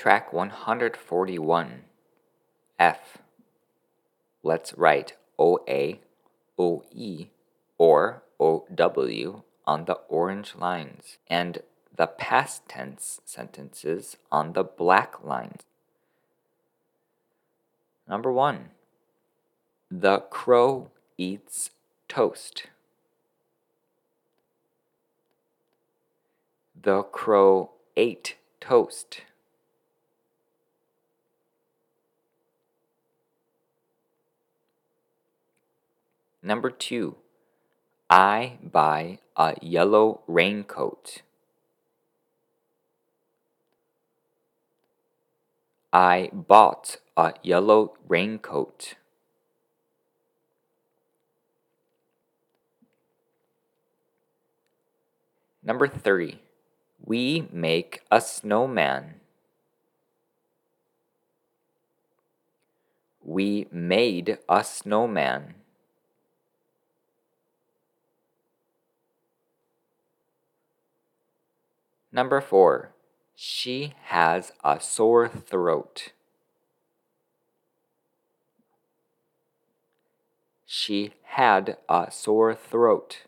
Track 141. F. Let's write OA, OE, or OW on the orange lines and the past tense sentences on the black lines. Number 1. The crow eats toast. The crow ate toast. Number 2. I buy a yellow raincoat. I bought a yellow raincoat. Number 3. We make a snowman. We made a snowman. Number 4. She has a sore throat. She had a sore throat.